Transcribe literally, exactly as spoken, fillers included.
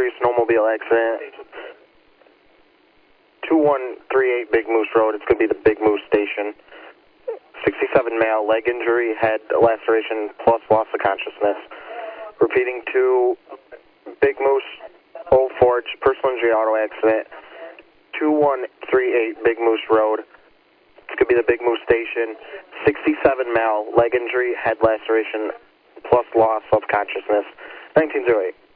injury, snowmobile accident. two one three eight Big Moose Road. It's going to be the Big Moose Station. sixty-seven male, leg injury, head laceration, plus loss of consciousness. Repeating to Big Moose, Old Forge, personal injury auto accident. two one three eight Big Moose Road. It's going to be the Big Moose Station. sixty-seven male, leg injury, head laceration, plus loss of consciousness. nineteen oh eight.